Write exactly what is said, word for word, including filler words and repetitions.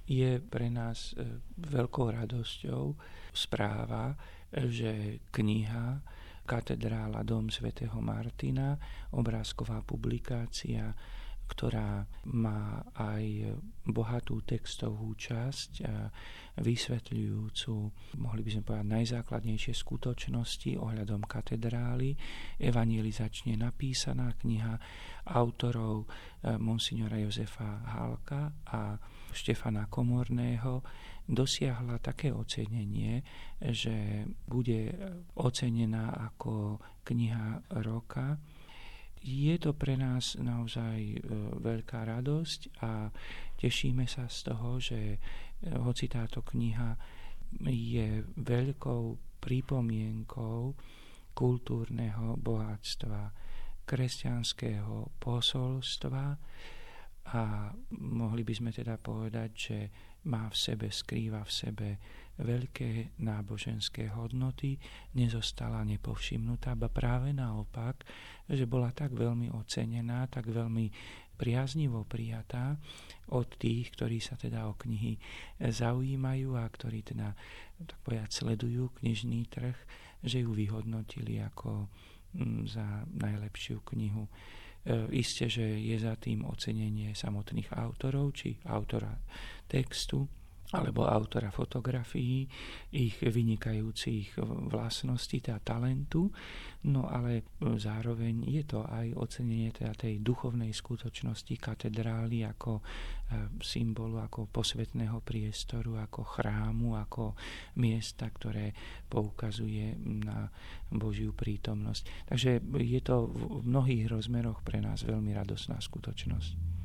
Je pre nás veľkou radosťou správa, že kniha Katedrála Dom svätého Martina, obrázková publikácia, ktorá má aj bohatú textovú časť a vysvetľujúcu, mohli by sme povedať, najzákladnejšie skutočnosti ohľadom katedrály, evangelizačne napísaná kniha autorov monsignora Jozefa Hálka a Štefana Komorného dosiahla také ocenenie, že bude ocenená ako kniha roka. Je to pre nás naozaj veľká radosť a tešíme sa z toho, že hoci táto kniha je veľkou pripomienkou kultúrneho bohatstva, kresťanského posolstva, a mohli by sme teda povedať, že má v sebe, skrýva v sebe veľké náboženské hodnoty, nezostala nepovšimnutá, ba práve naopak, že bola tak veľmi ocenená, tak veľmi priaznivo prijatá od tých, ktorí sa teda o knihy zaujímajú a ktorí teda, tak povedať, sledujú knižný trh, že ju vyhodnotili ako za najlepšiu knihu. Isté, že je za tým ocenenie samotných autorov, či autora textu, alebo autora fotografií, ich vynikajúcich vlastností, teda talentu, no ale zároveň je to aj ocenenie teda tej duchovnej skutočnosti katedrály ako symbolu, ako posvätného priestoru, ako chrámu, ako miesta, ktoré poukazuje na Božiu prítomnosť. Takže je to v mnohých rozmeroch pre nás veľmi radosná skutočnosť.